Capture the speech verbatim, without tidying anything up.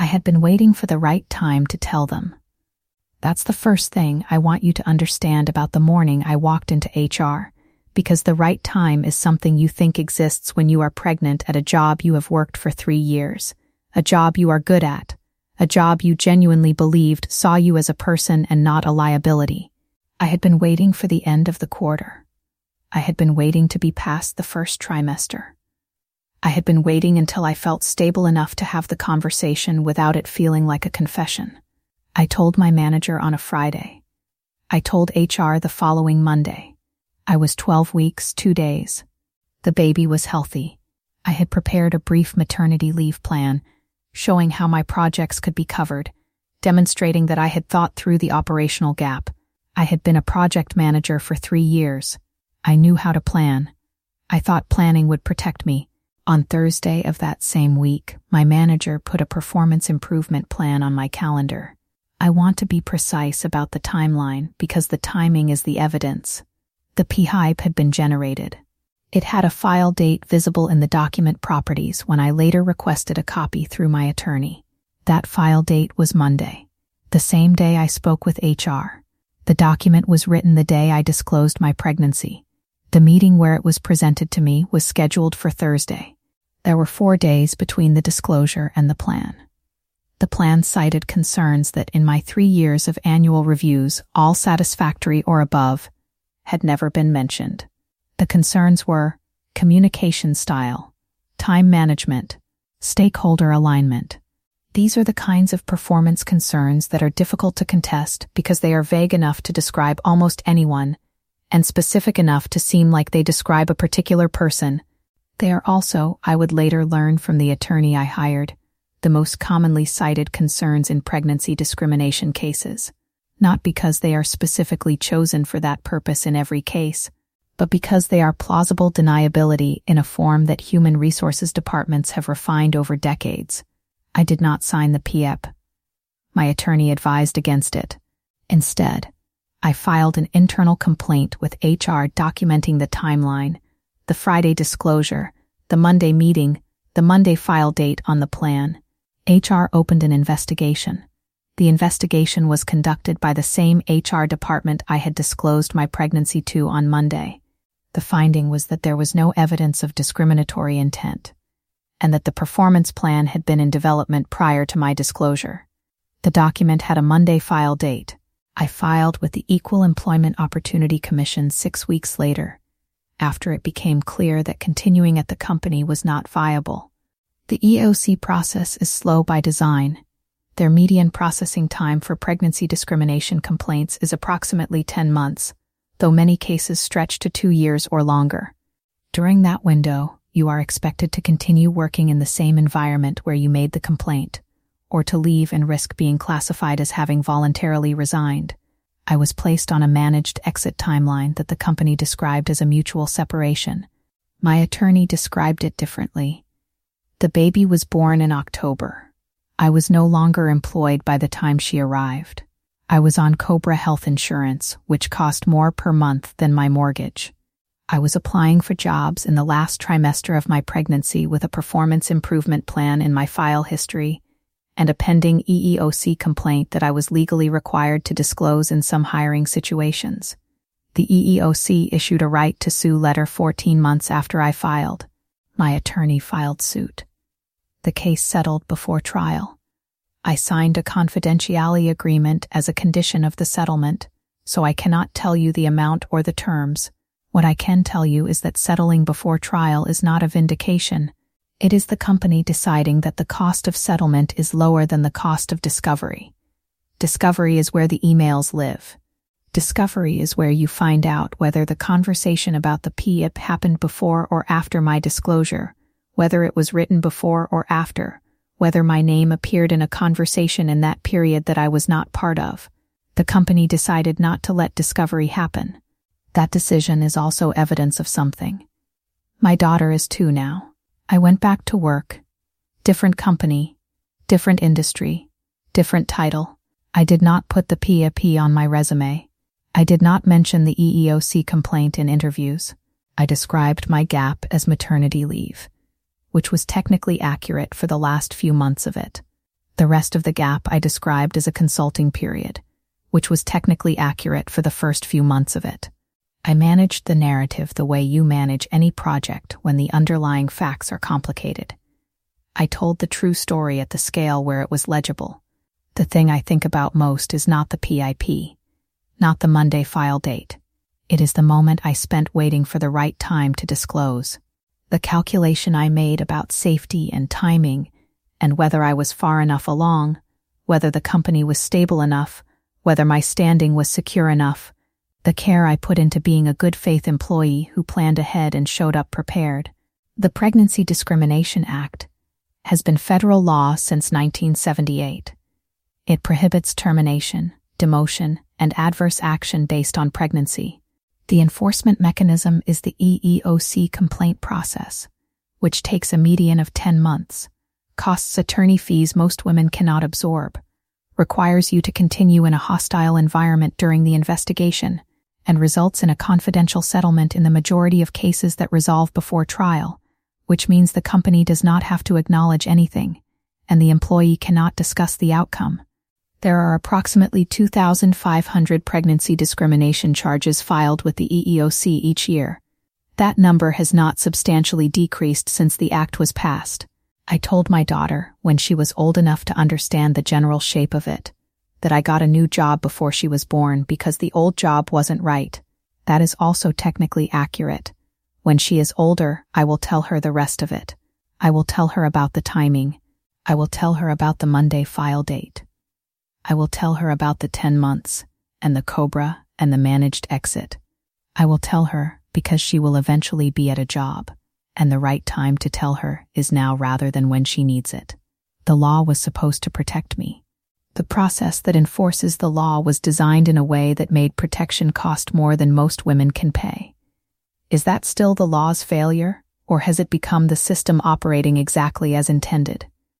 had been waiting for the right time to tell them. That's the first thing I want you to understand about the morning I walked into H R, because the right time is something you think exists when you are pregnant at a job you have worked for three years, a job you are good at, a job you genuinely believed saw you as a person and not a liability. I had been waiting for the end of the quarter. I had been waiting to be past the first trimester. I had been waiting until I felt stable enough to have the conversation without it feeling like a confession. I told my manager on a Friday. I told H R the following Monday. I was twelve weeks, two days. The baby was healthy. I had prepared a brief maternity leave plan, showing how my projects could be covered, demonstrating that I had thought through the operational gap. I had been a project manager for three years. I knew how to plan. I thought planning would protect me. On Thursday of that same week, my manager put a performance improvement plan on my calendar. I want to be precise about the timeline because the timing is the evidence. The P I P had been generated. It had a file date visible in the document properties when I later requested a copy through my attorney. That file date was Monday, the same day I spoke with H R. The document was written the day I disclosed my pregnancy. The meeting where it was presented to me was scheduled for Thursday. There were four days between the disclosure and the plan. The plan cited concerns that in my three years of annual reviews, all satisfactory or above, had never been mentioned. The concerns were communication style, time management, stakeholder alignment. These are the kinds of performance concerns that are difficult to contest because they are vague enough to describe almost anyone and specific enough to seem like they describe a particular person. They are also, I would later learn from the attorney I hired, the most commonly cited concerns in pregnancy discrimination cases. Not because they are specifically chosen for that purpose in every case, but because they are plausible deniability in a form that human resources departments have refined over decades. I did not sign the P I P. My attorney advised against it. Instead, I filed an internal complaint with H R documenting the timeline, the Friday disclosure, the Monday meeting, the Monday file date on the plan. H R opened an investigation. The investigation was conducted by the same H R department I had disclosed my pregnancy to on Monday. The finding was that there was no evidence of discriminatory intent, and that the performance plan had been in development prior to my disclosure. The document had a Monday file date. I filed with the Equal Employment Opportunity Commission six weeks later, after it became clear that continuing at the company was not viable. The E O C process is slow by design. Their median processing time for pregnancy discrimination complaints is approximately ten months, though many cases stretch to two years or longer. During that window, you are expected to continue working in the same environment where you made the complaint, or to leave and risk being classified as having voluntarily resigned. I was placed on a managed exit timeline that the company described as a mutual separation. My attorney described it differently. The baby was born in October. I was no longer employed by the time she arrived. I was on Cobra Health Insurance, which cost more per month than my mortgage. I was applying for jobs in the last trimester of my pregnancy with a performance improvement plan in my file history and a pending E E O C complaint that I was legally required to disclose in some hiring situations. The E E O C issued a right to sue letter fourteen months after I filed. My attorney filed suit. The case settled before trial. I signed a confidentiality agreement as a condition of the settlement, so I cannot tell you the amount or the terms. What I can tell you is that settling before trial is not a vindication. It is the company deciding that the cost of settlement is lower than the cost of discovery. Discovery is where the emails live. Discovery is where you find out whether the conversation about the P I P happened before or after my disclosure, whether it was written before or after, whether my name appeared in a conversation in that period that I was not part of. The company decided not to let discovery happen. That decision is also evidence of something. My daughter is two now. I went back to work. Different company, different industry, different title. I did not put the P I P on my resume. I did not mention the E E O C complaint in interviews. I described my gap as maternity leave, which was technically accurate for the last few months of it. The rest of the gap I described as a consulting period, which was technically accurate for the first few months of it. I managed the narrative the way you manage any project when the underlying facts are complicated. I told the true story at the scale where it was legible. The thing I think about most is not the P I P, not the Monday file date. It is the moment I spent waiting for the right time to disclose. The calculation I made about safety and timing, and whether I was far enough along, whether the company was stable enough, whether my standing was secure enough, the care I put into being a good faith employee who planned ahead and showed up prepared. The Pregnancy Discrimination Act has been federal law since nineteen seventy-eight. It prohibits termination, demotion, and adverse action based on pregnancy. The enforcement mechanism is the E E O C complaint process, which takes a median of ten months, costs attorney fees most women cannot absorb, requires you to continue in a hostile environment during the investigation, and results in a confidential settlement in the majority of cases that resolve before trial, which means the company does not have to acknowledge anything, and the employee cannot discuss the outcome. There are approximately two thousand five hundred pregnancy discrimination charges filed with the E E O C each year. That number has not substantially decreased since the act was passed. I told my daughter, when she was old enough to understand the general shape of it, that I got a new job before she was born because the old job wasn't right. That is also technically accurate. When she is older, I will tell her the rest of it. I will tell her about the timing. I will tell her about the Monday file date. I will tell her about the ten months, and the COBRA, and the managed exit. I will tell her because she will eventually be at a job, and the right time to tell her is now rather than when she needs it. The law was supposed to protect me. The process that enforces the law was designed in a way that made protection cost more than most women can pay. Is that still the law's failure, or has it become the system operating exactly as intended?